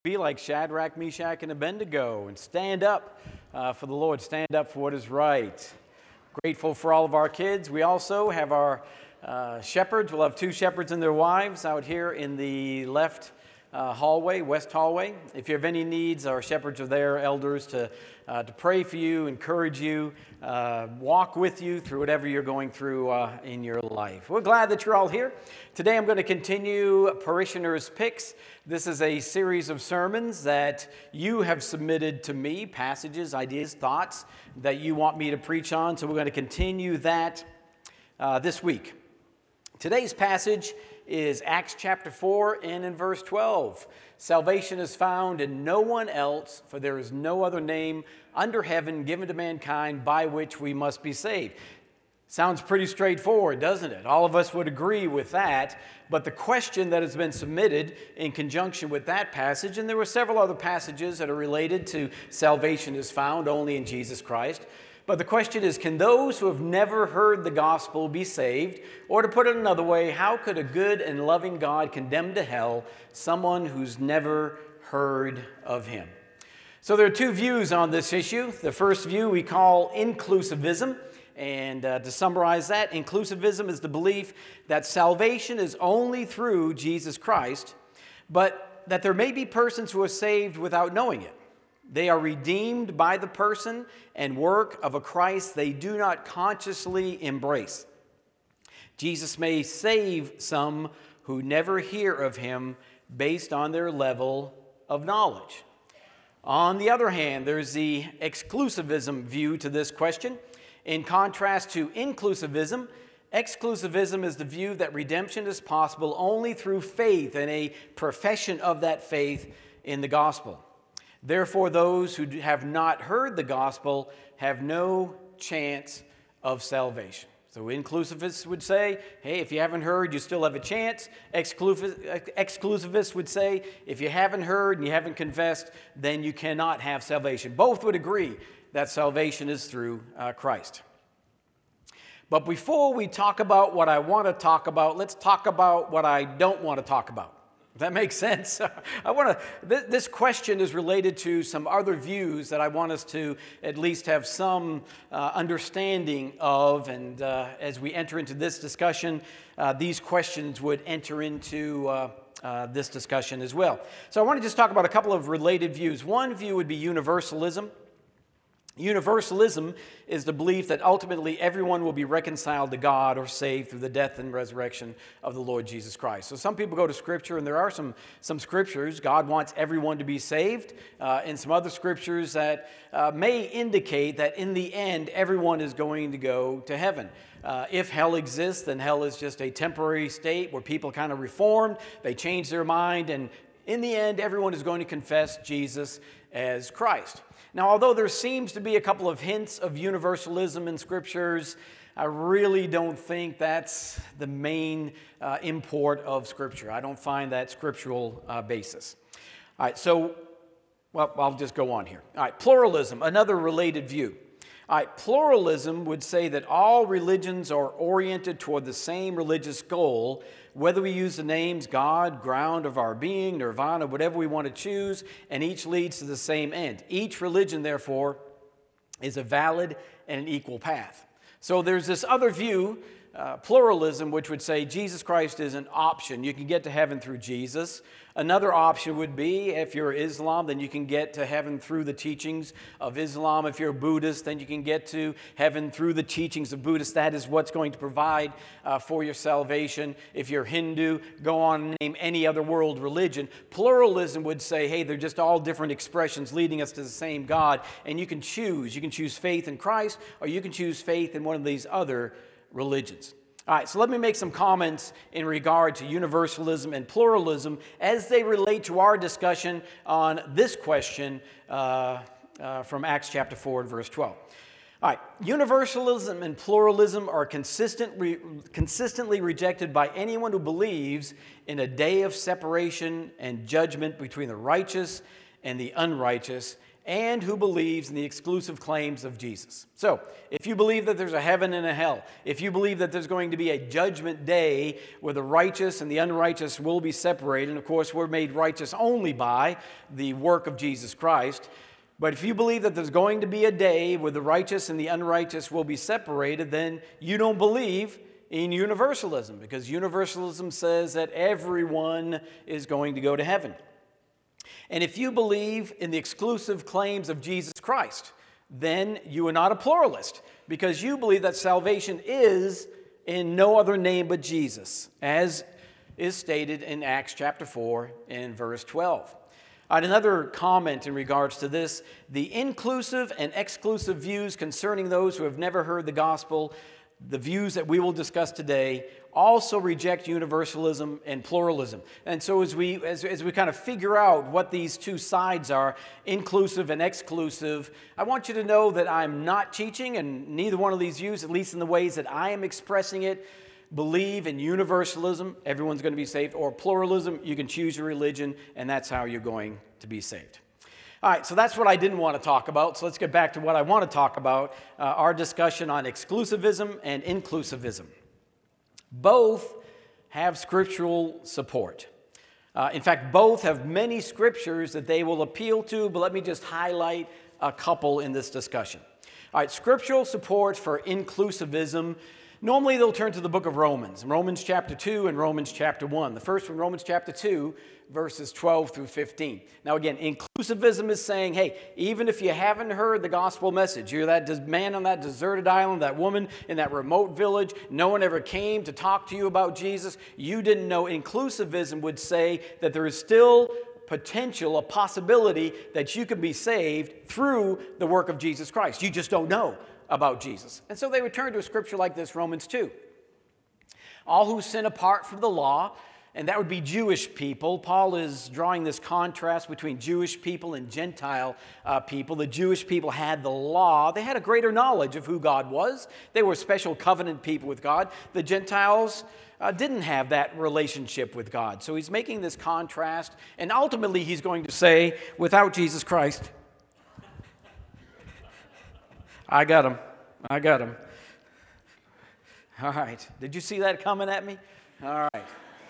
Be like Shadrach, Meshach, and Abednego and stand up for the Lord, stand up for what is right. Grateful for all of our kids. We also have our shepherds. We'll have two shepherds and their wives out here in the left hallway, west hallway. If you have any needs, our shepherds are there, elders, to pray for you, encourage you, walk with you through whatever you're going through in your life. We're glad that you're all here. Today I'm going to continue Parishioners' Picks. This is a series of sermons that you have submitted to me, passages, ideas, thoughts that you want me to preach on. So we're going to continue that this week. Today's passage is Acts chapter 4 and in verse 12. Salvation is found in no one else, for there is no other name under heaven given to mankind by which we must be saved. Sounds pretty straightforward, doesn't it? All of us would agree with that. But the question that has been submitted in conjunction with that passage, and there were several other passages that are related to salvation is found only in Jesus Christ. But the question is, can those who have never heard the gospel be saved? Or to put it another way, how could a good and loving God condemn to hell someone who's never heard of him? So there are two views on this issue. The first view we call inclusivism. And to summarize that, inclusivism is the belief that salvation is only through Jesus Christ, but that there may be persons who are saved without knowing it. They are redeemed by the person and work of a Christ they do not consciously embrace. Jesus may save some who never hear of him based on their level of knowledge. On the other hand, there's the exclusivism view to this question. In contrast to inclusivism, exclusivism is the view that redemption is possible only through faith and a profession of that faith in the gospel. Therefore, those who have not heard the gospel have no chance of salvation. So inclusivists would say, hey, if you haven't heard, you still have a chance. Exclusivists would say, if you haven't heard and you haven't confessed, then you cannot have salvation. Both would agree that salvation is through Christ. But before we talk about what I want to talk about, let's talk about what I don't want to talk about. Does that make sense? This question is related to some other views that I want us to at least have some understanding of. And as we enter into this discussion, these questions would enter into this discussion as well. So I want to just talk about a couple of related views. One view would be universalism. Universalism is the belief that ultimately everyone will be reconciled to God or saved through the death and resurrection of the Lord Jesus Christ. So some people go to Scripture, and there are some Scriptures. God wants everyone to be saved, and some other Scriptures that may indicate that in the end, everyone is going to go to heaven. If hell exists, then hell is just a temporary state where people kind of reformed, they change their mind, and in the end, everyone is going to confess Jesus as Christ. Now, although there seems to be a couple of hints of universalism in Scriptures, I really don't think that's the main import of Scripture. I don't find that scriptural basis. All right, so, well, I'll just go on here. All right, pluralism, another related view. All right, pluralism would say that all religions are oriented toward the same religious goal, whether we use the names God, ground of our being, nirvana, whatever we want to choose, and each leads to the same end. Each religion, therefore, is a valid and an equal path. So there's this other view, pluralism, which would say Jesus Christ is an option. You can get to heaven through Jesus. Another option would be, if you're Islam, then you can get to heaven through the teachings of Islam. If you're Buddhist, then you can get to heaven through the teachings of Buddhists. That is what's going to provide for your salvation. If you're Hindu, go on and name any other world religion. Pluralism would say, hey, they're just all different expressions leading us to the same God, and you can choose. You can choose faith in Christ, or you can choose faith in one of these other religions. All right, so let me make some comments in regard to universalism and pluralism as they relate to our discussion on this question from Acts chapter 4 and verse 12. All right, universalism and pluralism are consistently rejected by anyone who believes in a day of separation and judgment between the righteous and the unrighteous, and who believes in the exclusive claims of Jesus. So, if you believe that there's a heaven and a hell, if you believe that there's going to be a judgment day where the righteous and the unrighteous will be separated, and of course we're made righteous only by the work of Jesus Christ, but if you believe that there's going to be a day where the righteous and the unrighteous will be separated, then you don't believe in universalism, because universalism says that everyone is going to go to heaven. And if you believe in the exclusive claims of Jesus Christ, then you are not a pluralist, because you believe that salvation is in no other name but Jesus, as is stated in Acts chapter 4 and verse 12. Another comment in regards to this: the inclusive and exclusive views concerning those who have never heard the gospel, the views that we will discuss today, also reject universalism and pluralism. And so as we kind of figure out what these two sides are, inclusive and exclusive, I want you to know that I'm not teaching, and neither one of these views, at least in the ways that I am expressing it, believe in universalism, everyone's going to be saved, or pluralism, you can choose your religion, and that's how you're going to be saved. All right, so that's what I didn't want to talk about. So let's get back to what I want to talk about, our discussion on exclusivism and inclusivism. Both have scriptural support. In fact, both have many scriptures that they will appeal to, but let me just highlight a couple in this discussion. All right, scriptural support for inclusivism. Normally they'll turn to the book of Romans, Romans chapter 2 and Romans chapter 1. The first one, Romans chapter 2, verses 12 through 15. Now again, inclusivism is saying, hey, even if you haven't heard the gospel message, you're that man on that deserted island, that woman in that remote village, no one ever came to talk to you about Jesus, you didn't know. Inclusivism would say that there is still potential, a possibility that you can be saved through the work of Jesus Christ. You just don't know about Jesus. And so they would turn to a scripture like this, Romans 2. All who sin apart from the law, and that would be Jewish people. Paul is drawing this contrast between Jewish people and Gentile people. The Jewish people had the law. They had a greater knowledge of who God was. They were special covenant people with God. The Gentiles didn't have that relationship with God. So he's making this contrast, and ultimately he's going to say, without Jesus Christ, I got him. All right. Did you see that coming at me? All right.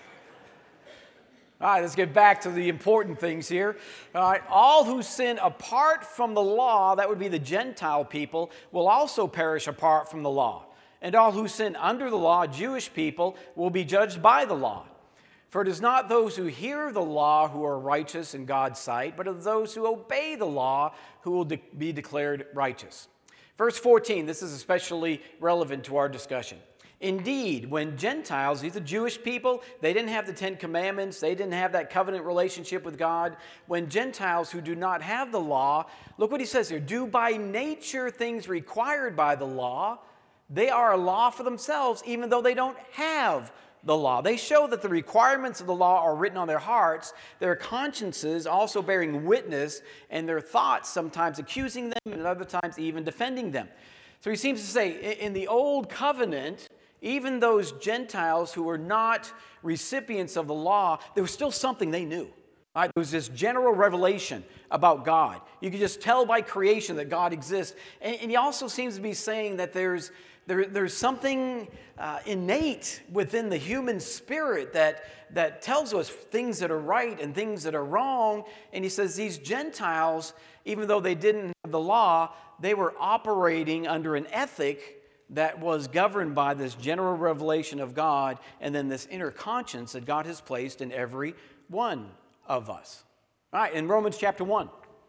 All right, let's get back to the important things here. All right, all who sin apart from the law, that would be the Gentile people, will also perish apart from the law. And all who sin under the law, Jewish people, will be judged by the law. For it is not those who hear the law who are righteous in God's sight, but it is those who obey the law who will be declared righteous. Verse 14, this is especially relevant to our discussion. Indeed, when Gentiles, these are Jewish people, they didn't have the Ten Commandments, they didn't have that covenant relationship with God. When Gentiles who do not have the law, look what he says here, do by nature things required by the law, they are a law for themselves, even though they don't have the law. They show that the requirements of the law are written on their hearts, their consciences also bearing witness, and their thoughts sometimes accusing them, and at other times even defending them. So he seems to say, in the old covenant, even those Gentiles who were not recipients of the law, there was still something they knew. Right? There was this general revelation about God. You could just tell by creation that God exists. And he also seems to be saying that there's something innate within the human spirit that tells us things that are right and things that are wrong. And he says these Gentiles, even though they didn't have the law, they were operating under an ethic that was governed by this general revelation of God and then this inner conscience that God has placed in every one of us. All right, in Romans chapter 1,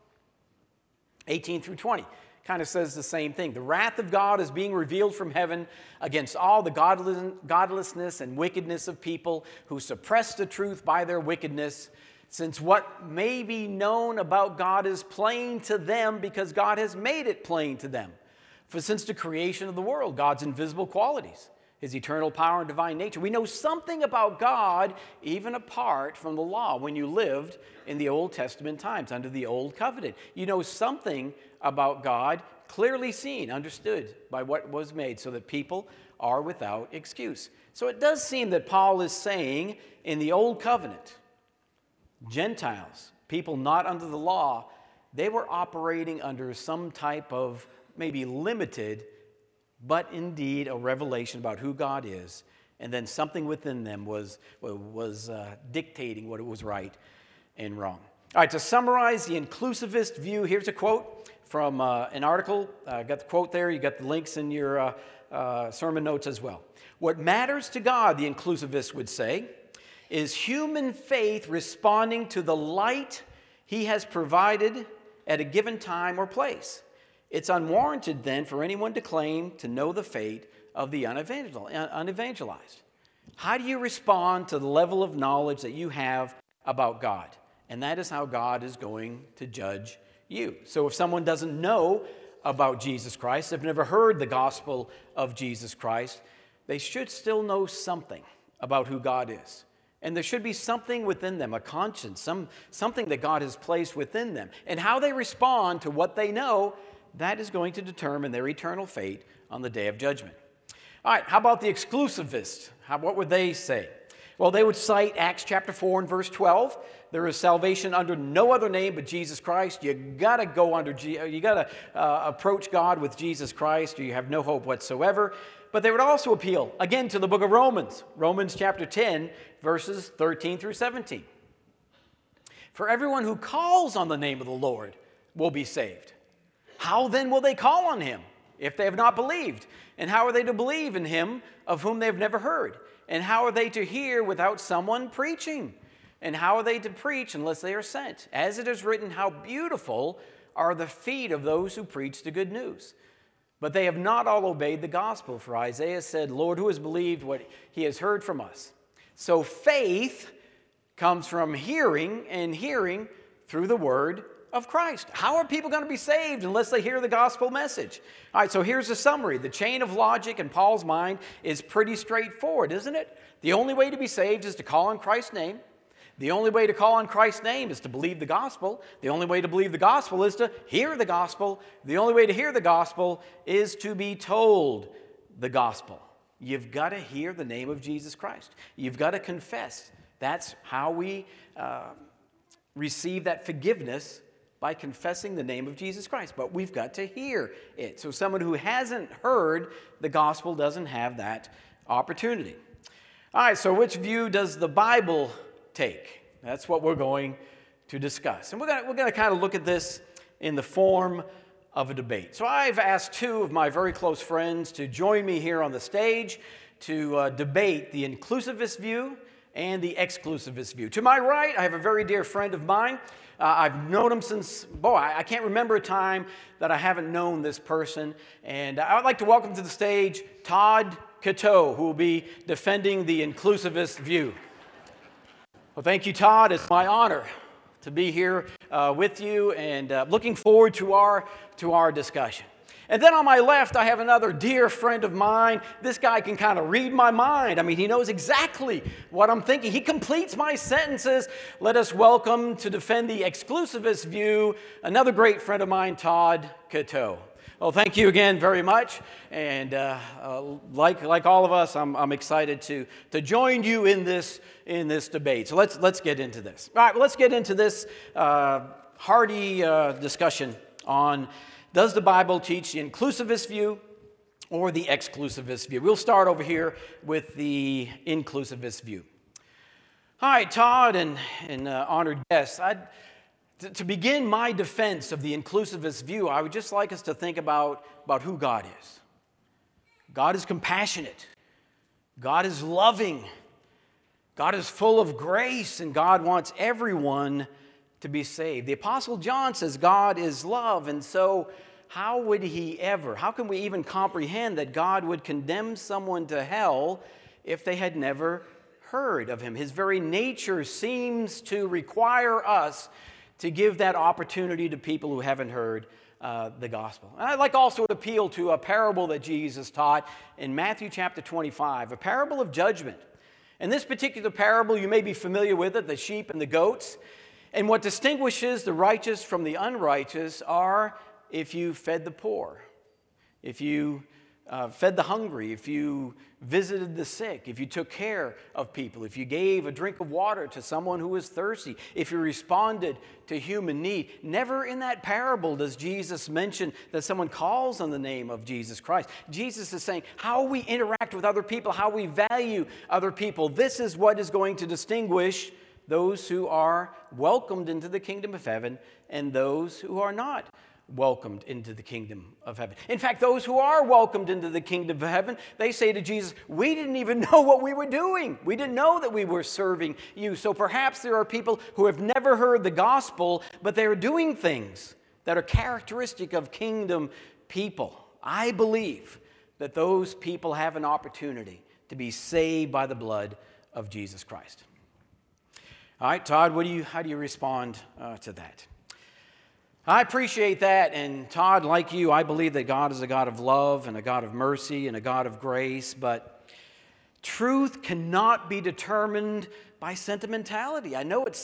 18 through 20, kind of says the same thing. The wrath of God is being revealed from heaven against all the godlessness and wickedness of people who suppress the truth by their wickedness, since what may be known about God is plain to them because God has made it plain to them. For since the creation of the world, God's invisible qualities, his eternal power and divine nature, we know something about God even apart from the law when you lived in the Old Testament times under the Old Covenant. You know something about God clearly seen, understood by what was made so that people are without excuse. So it does seem that Paul is saying in the Old Covenant, Gentiles, people not under the law, they were operating under some type of maybe limited, but indeed a revelation about who God is. And then something within them was dictating what was right and wrong. All right, to summarize the inclusivist view, here's a quote from an article. Got the quote there. You got the links in your sermon notes as well. What matters to God, the inclusivist would say, is human faith responding to the light he has provided at a given time or place. It's unwarranted then for anyone to claim to know the fate of the unevangelized. How do you respond to the level of knowledge that you have about God? And that is how God is going to judge you. So if someone doesn't know about Jesus Christ, they've never heard the gospel of Jesus Christ, they should still know something about who God is. And there should be something within them, a conscience, something that God has placed within them. And how they respond to what they know, that is going to determine their eternal fate on the day of judgment. All right, how about the exclusivists? What would they say? Well, they would cite Acts chapter 4 and verse 12. There is salvation under no other name but Jesus Christ. You got to go you got to approach God with Jesus Christ, or you have no hope whatsoever. But they would also appeal, again, to the book of Romans, Romans chapter 10, verses 13 through 17. For everyone who calls on the name of the Lord will be saved. How then will they call on him if they have not believed? And how are they to believe in him of whom they have never heard? And how are they to hear without someone preaching? And how are they to preach unless they are sent? As it is written, how beautiful are the feet of those who preach the good news. But they have not all obeyed the gospel. For Isaiah said, Lord, who has believed what he has heard from us? So faith comes from hearing, and hearing through the word of Christ. How are people going to be saved unless they hear the gospel message? All right, so here's a summary. The chain of logic in Paul's mind is pretty straightforward, isn't it? The only way to be saved is to call on Christ's name. The only way to call on Christ's name is to believe the gospel. The only way to believe the gospel is to hear the gospel. The only way to hear the gospel is to be told the gospel. You've got to hear the name of Jesus Christ. You've got to confess. That's how we receive that forgiveness, by confessing the name of Jesus Christ. But we've got to hear it. So someone who hasn't heard the gospel doesn't have that opportunity. All right, so which view does the Bible take? That's what we're going to discuss. And we're going to kind of look at this in the form of a debate. So I've asked two of my very close friends to join me here on the stage to debate the inclusivist view and the exclusivist view. To my right, I have a very dear friend of mine. I've known him since, I can't remember a time that I haven't known this person. And I would like to welcome to the stage Todd Cateau, who will be defending the inclusivist view. Well, thank you, Todd. It's my honor to be here with you, and looking forward to our discussion. And then on my left, I have another dear friend of mine. This guy can kind of read my mind. I mean, he knows exactly what I'm thinking. He completes my sentences. Let us welcome, to defend the exclusivist view, another great friend of mine, Todd Cateau. Well, thank you again very much. And like all of us, I'm excited to join you in this debate. So let's get into this. All right, well, let's get into this hearty discussion on, does the Bible teach the inclusivist view or the exclusivist view? We'll start over here with the inclusivist view. All right, Todd and honored guests, to begin my defense of the inclusivist view, I would just like us to think about who God is. God is compassionate. God is loving. God is full of grace, and God wants everyone to be saved. The Apostle John says God is love, and so how can we even comprehend that God would condemn someone to hell if they had never heard of him? His very nature seems to require us to give that opportunity to people who haven't heard the gospel. And I'd like also to appeal to a parable that Jesus taught in Matthew chapter 25, a parable of judgment. In this particular parable, you may be familiar with it, the sheep and the goats. And what distinguishes the righteous from the unrighteous are if you fed the poor, if you fed the hungry, if you visited the sick, if you took care of people, if you gave a drink of water to someone who was thirsty, if you responded to human need. Never in that parable does Jesus mention that someone calls on the name of Jesus Christ. Jesus is saying how we interact with other people, how we value other people. This is what is going to distinguish those who are welcomed into the kingdom of heaven and those who are not welcomed into the kingdom of heaven. In fact, those who are welcomed into the kingdom of heaven, they say to Jesus, we didn't even know what we were doing. We didn't know that we were serving you. So perhaps there are people who have never heard the gospel, but they're doing things that are characteristic of kingdom people. I believe that those people have an opportunity to be saved by the blood of Jesus Christ. All right, Todd, how do you respond to that? I appreciate that, and Todd, like you, I believe that God is a God of love and a God of mercy and a God of grace, but truth cannot be determined by sentimentality. I know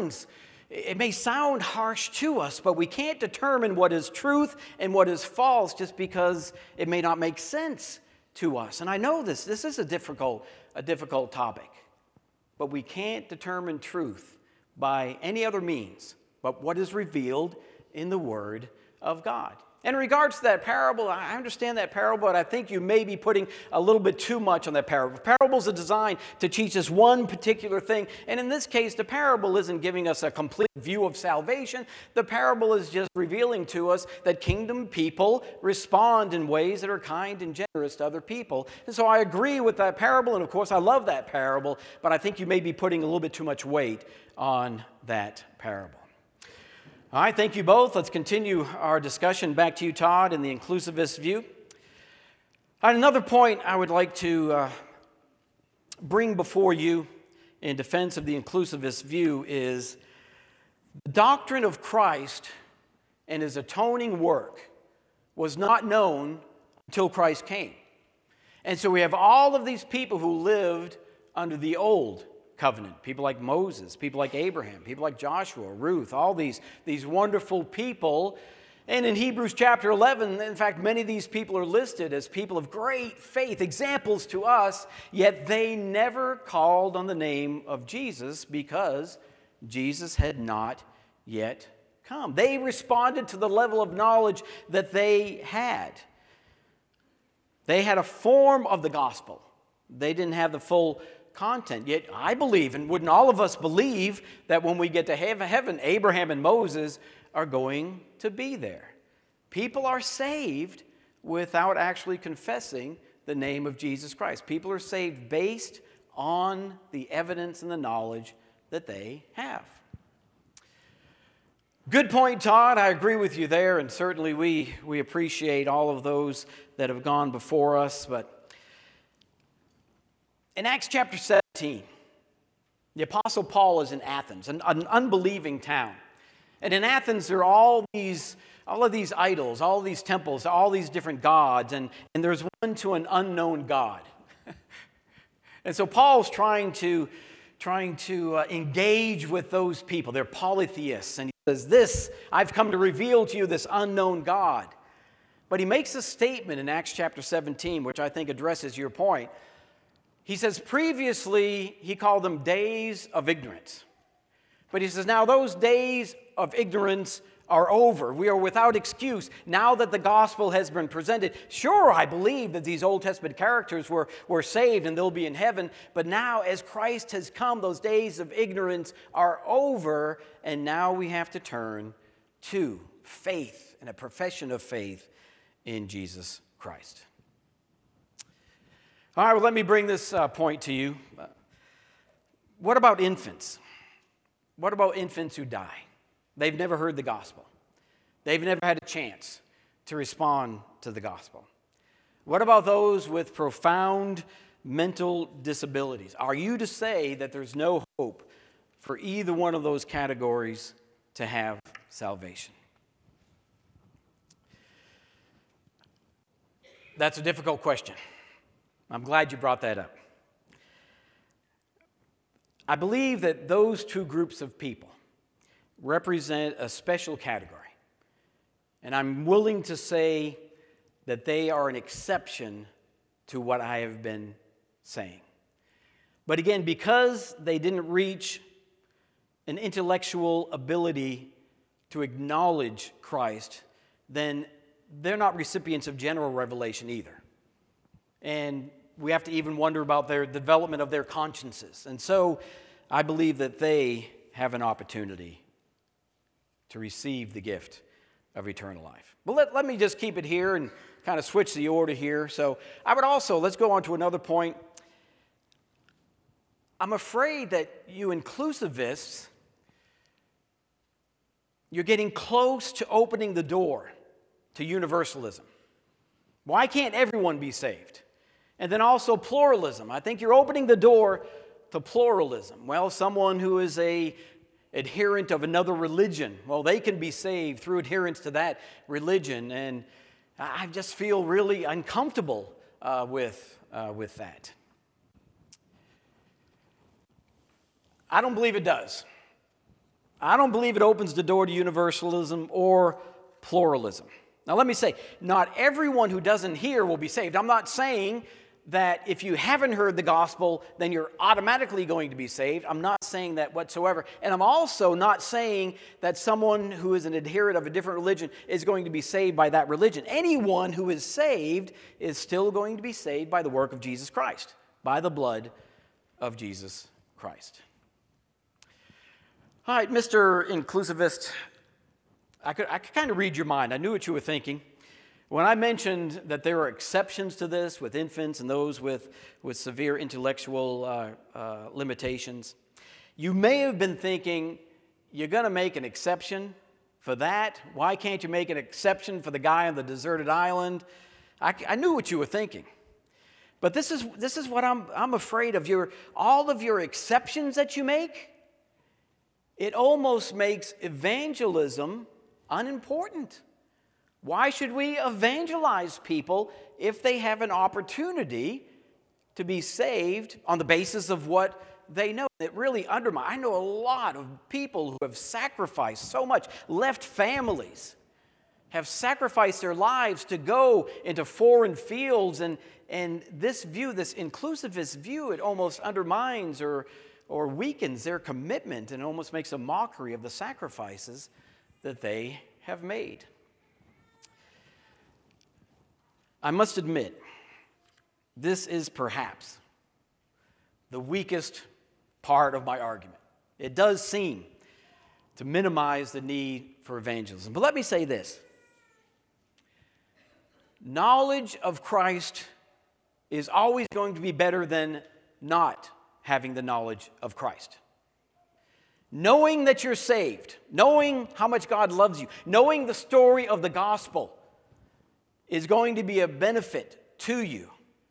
it may sound harsh to us, but we can't determine what is truth and what is false just because it may not make sense to us. And I know this is a difficult topic, but we can't determine truth by any other means but what is revealed in the Word of God. In regards to that parable, I understand that parable, but I think you may be putting a little bit too much on that parable. Parables are designed to teach us one particular thing, and in this case, the parable isn't giving us a complete view of salvation. The parable is just revealing to us that kingdom people respond in ways that are kind and generous to other people. And so I agree with that parable, and of course I love that parable, but I think you may be putting a little bit too much weight on that parable. All right, thank you both. Let's continue our discussion. Back to you, Todd, in the inclusivist view. Another point I would like to bring before you in defense of the inclusivist view is the doctrine of Christ and his atoning work was not known until Christ came. And so we have all of these people who lived under the old covenant, people like Moses, people like Abraham, people like Joshua, Ruth, all these wonderful people. And in Hebrews chapter 11, in fact, many of these people are listed as people of great faith, examples to us, yet they never called on the name of Jesus because Jesus had not yet come. They responded to the level of knowledge that they had. They had a form of the gospel. They didn't have the full content. Yet I believe, and wouldn't all of us believe, that when we get to heaven, Abraham and Moses are going to be there. People are saved without actually confessing the name of Jesus Christ. People are saved based on the evidence and the knowledge that they have. Good point, Todd. I agree with you there, and certainly we appreciate all of those that have gone before us, but in Acts chapter 17, the Apostle Paul is in Athens, an unbelieving town. And in Athens, there are all of these idols, all of these temples, all these different gods, and there's one to an unknown God. And so Paul's trying to engage with those people. They're polytheists, and he says, I've come to reveal to you this unknown God. But he makes a statement in Acts chapter 17, which I think addresses your point. He says previously he called them days of ignorance. But he says now those days of ignorance are over. We are without excuse now that the gospel has been presented. Sure, I believe that these Old Testament characters were saved and they'll be in heaven. But now as Christ has come, those days of ignorance are over. And now we have to turn to faith and a profession of faith in Jesus Christ. All right, well, let me bring this point to you. What about infants? What about infants who die? They've never heard the gospel. They've never had a chance to respond to the gospel. What about those with profound mental disabilities? Are you to say that there's no hope for either one of those categories to have salvation? That's a difficult question. I'm glad you brought that up. I believe that those two groups of people represent a special category. And I'm willing to say that they are an exception to what I have been saying. But again, because they didn't reach an intellectual ability to acknowledge Christ, then they're not recipients of general revelation either. And we have to even wonder about their development of their consciences. And so I believe that they have an opportunity to receive the gift of eternal life. But let me just keep it here and kind of switch the order here. So I would also, let's go on to another point. I'm afraid that you inclusivists, you're getting close to opening the door to universalism. Why can't everyone be saved? And then also pluralism. I think you're opening the door to pluralism. Well, someone who is an adherent of another religion, well, they can be saved through adherence to that religion. And I just feel really uncomfortable with that. I don't believe it does. I don't believe it opens the door to universalism or pluralism. Now let me say, not everyone who doesn't hear will be saved. I'm not saying that if you haven't heard the gospel, then you're automatically going to be saved. I'm not saying that whatsoever. And I'm also not saying that someone who is an adherent of a different religion is going to be saved by that religion. Anyone who is saved is still going to be saved by the work of Jesus Christ, by the blood of Jesus Christ. All right, Mr. Inclusivist, I could kind of read your mind. I knew what you were thinking. When I mentioned that there are exceptions to this with infants and those with severe intellectual limitations, you may have been thinking, you're going to make an exception for that? Why can't you make an exception for the guy on the deserted island? I knew what you were thinking. But this is what I'm afraid of. All of your exceptions that you make, it almost makes evangelism unimportant. Why should we evangelize people if they have an opportunity to be saved on the basis of what they know? It really undermines. I know a lot of people who have sacrificed so much, left families, have sacrificed their lives to go into foreign fields, and this view, this inclusivist view, it almost undermines or weakens their commitment and almost makes a mockery of the sacrifices that they have made. I must admit, this is perhaps the weakest part of my argument. It does seem to minimize the need for evangelism. But let me say this. Knowledge of Christ is always going to be better than not having the knowledge of Christ. Knowing that you're saved, knowing how much God loves you, knowing the story of the gospel is going to be a benefit to you.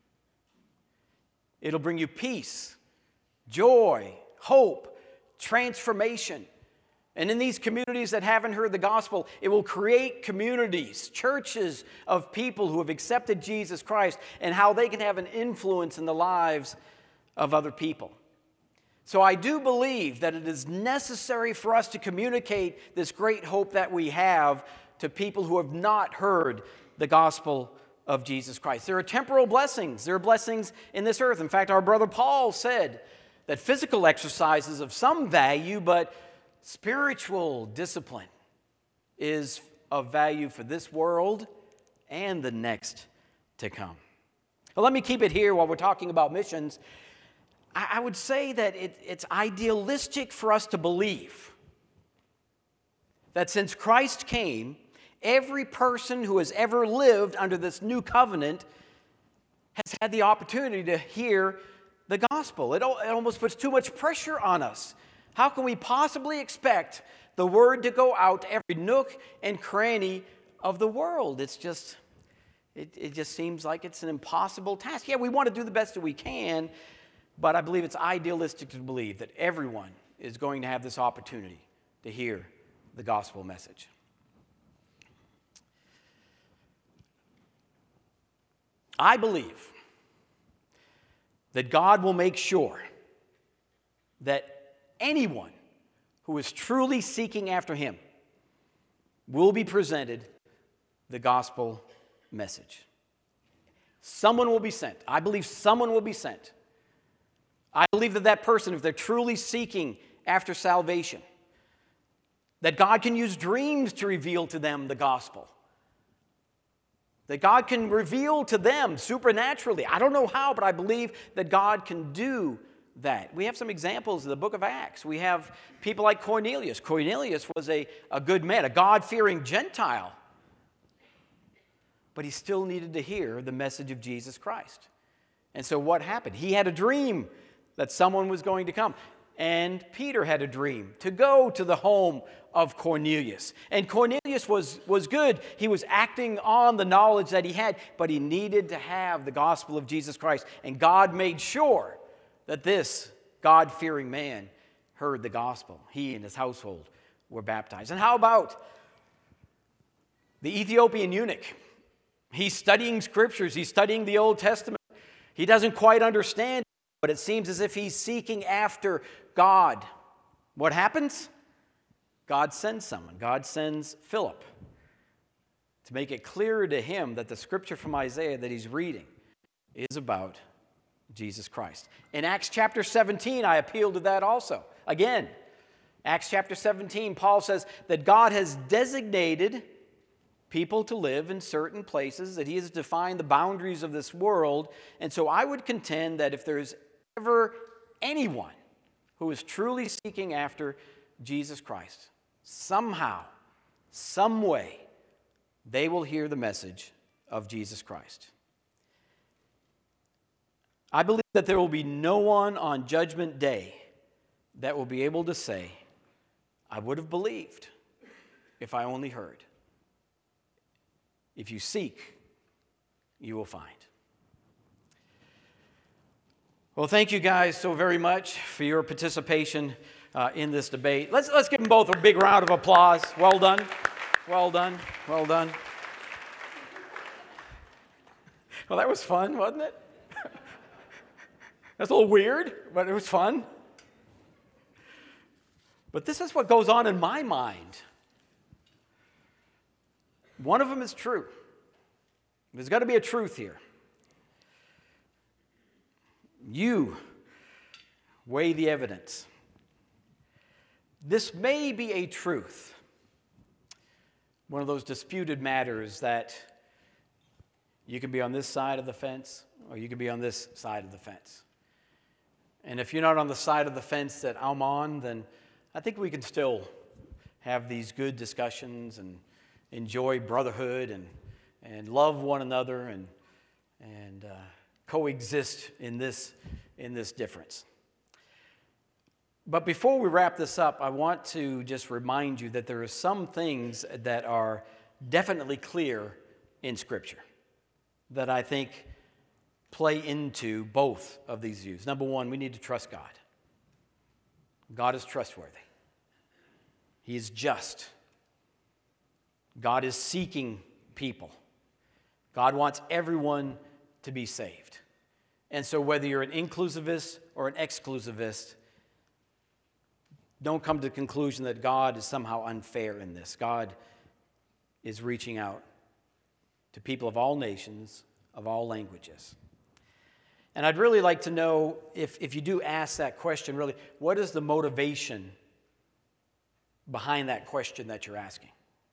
It'll bring you peace, joy, hope, transformation. And in these communities that haven't heard the gospel, it will create communities, churches of people who have accepted Jesus Christ and how they can have an influence in the lives of other people. So I do believe that it is necessary for us to communicate this great hope that we have to people who have not heard the gospel of Jesus Christ. There are temporal blessings. There are blessings in this earth. In fact, our brother Paul said that physical exercise is of some value, but spiritual discipline is of value for this world and the next to come. Well, let me keep it here while we're talking about missions. I would say that it's idealistic for us to believe that since Christ came, every person who has ever lived under this new covenant has had the opportunity to hear the gospel. It almost puts too much pressure on us. How can we possibly expect the word to go out to every nook and cranny of the world? It just seems like it's an impossible task. Yeah, we want to do the best that we can, but I believe it's idealistic to believe that everyone is going to have this opportunity to hear the gospel message. I believe that God will make sure that anyone who is truly seeking after Him will be presented the gospel message. Someone will be sent. I believe someone will be sent. I believe that that person, if they're truly seeking after salvation, that God can use dreams to reveal to them the gospel. That God can reveal to them supernaturally. I don't know how, but I believe that God can do that. We have some examples in the book of Acts. We have people like Cornelius. Cornelius was a good man, a God-fearing Gentile. But he still needed to hear the message of Jesus Christ. And so what happened? He had a dream that someone was going to come. And Peter had a dream to go to the home of Cornelius. And Cornelius was good. He was acting on the knowledge that he had, but he needed to have the gospel of Jesus Christ. And God made sure that this God-fearing man heard the gospel. He and his household were baptized. And how about the Ethiopian eunuch? He's studying scriptures. He's studying the Old Testament. He doesn't quite understand, but it seems as if he's seeking after God. What happens? God sends someone. God sends Philip to make it clearer to him that the scripture from Isaiah that he's reading is about Jesus Christ. In Acts chapter 17, I appeal to that also. Again, Acts chapter 17, Paul says that God has designated people to live in certain places, that he has defined the boundaries of this world. And so I would contend that if there's ever anyone who is truly seeking after Jesus Christ, somehow, some way, they will hear the message of Jesus Christ. I believe that there will be no one on Judgment Day that will be able to say, I would have believed if I only heard. If you seek, you will find. Well, thank you guys so very much for your participation in this debate. Let's give them both a big round of applause. Well done. Well done. Well done. Well, that was fun, wasn't it? That's a little weird, but it was fun. But this is what goes on in my mind. One of them is true. There's got to be a truth here. You weigh the evidence. This may be a truth. One of those disputed matters that you can be on this side of the fence or you can be on this side of the fence. And if you're not on the side of the fence that I'm on, then I think we can still have these good discussions and enjoy brotherhood and love one another and coexist in this difference. But before we wrap this up, I want to just remind you that there are some things that are definitely clear in Scripture that I think play into both of these views. Number one, we need to trust God. God is trustworthy. He is just. God is seeking people. God wants everyone to be saved. And so whether you're an inclusivist or an exclusivist, don't come to the conclusion that God is somehow unfair in this. God is reaching out to people of all nations, of all languages. And I'd really like to know, if you do ask that question, really, what is the motivation behind that question that you're asking?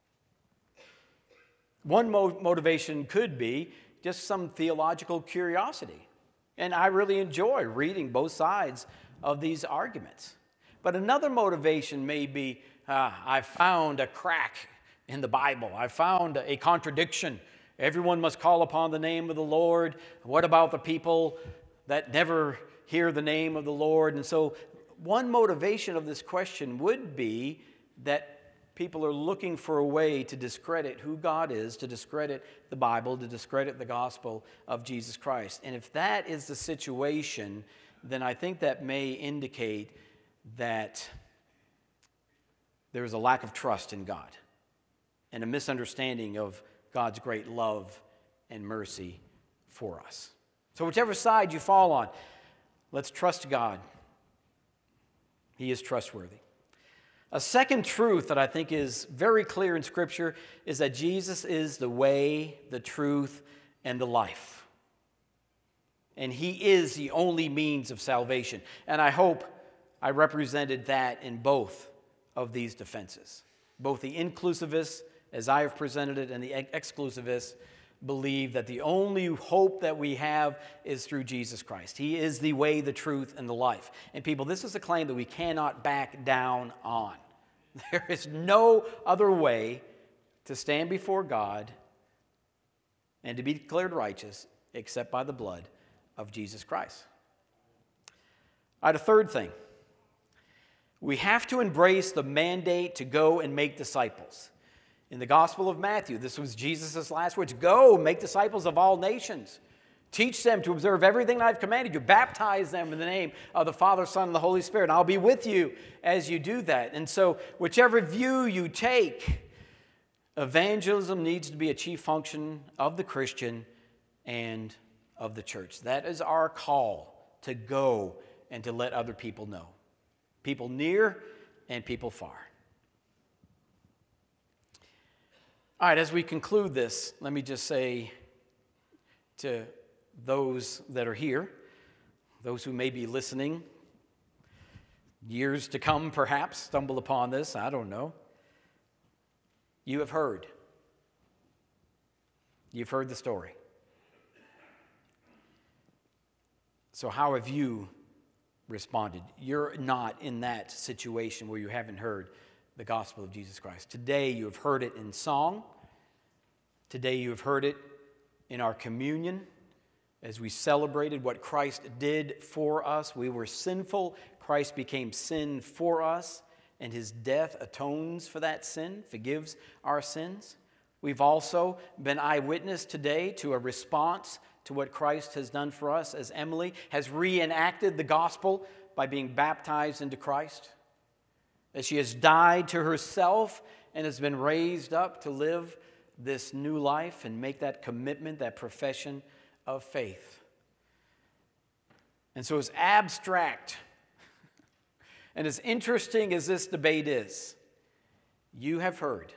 One motivation could be just some theological curiosity. And I really enjoy reading both sides of these arguments. But another motivation may be, I found a crack in the Bible. I found a contradiction. Everyone must call upon the name of the Lord. What about the people that never hear the name of the Lord? And so one motivation of this question would be that people are looking for a way to discredit who God is, to discredit the Bible, to discredit the gospel of Jesus Christ. And if that is the situation, then I think that may indicate that there is a lack of trust in God and a misunderstanding of God's great love and mercy for us. So whichever side you fall on, let's trust God. He is trustworthy. A second truth that I think is very clear in Scripture is that Jesus is the way, the truth, and the life. And He is the only means of salvation. And I hope I represented that in both of these defenses. Both the inclusivists, as I have presented it, and the exclusivists believe that the only hope that we have is through Jesus Christ. He is the way, the truth, and the life. And people, this is a claim that we cannot back down on. There is no other way to stand before God and to be declared righteous except by the blood of Jesus Christ. All right, a third thing. We have to embrace the mandate to go and make disciples. In the Gospel of Matthew, this was Jesus' last words. Go, make disciples of all nations. Teach them to observe everything I've commanded you. Baptize them in the name of the Father, Son, and the Holy Spirit. And I'll be with you as you do that. And so, whichever view you take, evangelism needs to be a chief function of the Christian and of the church. That is our call, to go and to let other people know. People near and people far. All right, as we conclude this, let me just say to those that are here, those who may be listening, years to come perhaps, stumble upon this, I don't know. You have heard. You've heard the story. So how have you responded? You're not in that situation where you haven't heard the gospel of Jesus Christ. Today you have heard it in song. Today you have heard it in our communion as we celebrated what Christ did for us. We were sinful. Christ became sin for us, and His death atones for that sin, forgives our sins. We've also been eyewitness today to a response to what Christ has done for us, as Emily has reenacted the gospel by being baptized into Christ, as she has died to herself and has been raised up to live this new life and make that commitment, that profession of faith. And so as abstract and as interesting as this debate is, you have heard.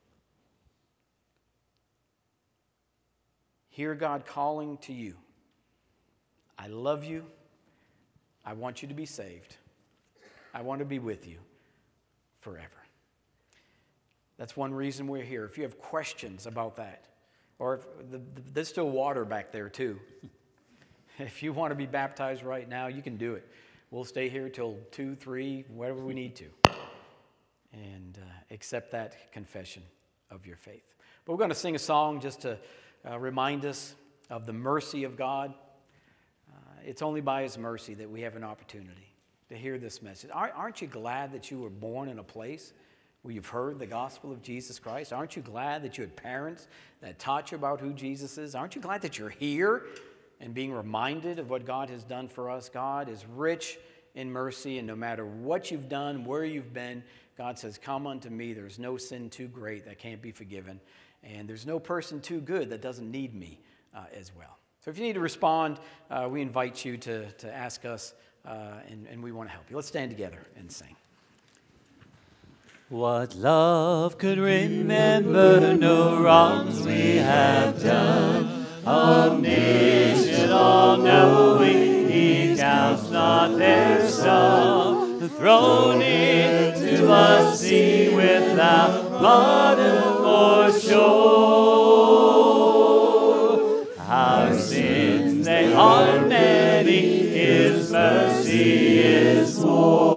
Hear God calling to you. I love you. I want you to be saved. I want to be with you forever. That's one reason we're here. If you have questions about that, or if there's still water back there too. If you want to be baptized right now, you can do it. We'll stay here till 2, 3, whatever we need to, and accept that confession of your faith. But we're going to sing a song just to remind us of the mercy of God. It's only by His mercy that we have an opportunity to hear this message. Aren't you glad that you were born in a place where you've heard the gospel of Jesus Christ? Aren't you glad that you had parents that taught you about who Jesus is? Aren't you glad that you're here and being reminded of what God has done for us? God is rich in mercy, and no matter what you've done, where you've been, God says, come unto me. There's no sin too great that can't be forgiven, and there's no person too good that doesn't need me as well. So if you need to respond, we invite you to ask us, and we want to help you. Let's stand together and sing. What love could remember no wrongs we have done? Omniscient, all-knowing, He counts not their sum. Thrown into a sea without bottom or shore. Our sins, they are many, His mercy is more.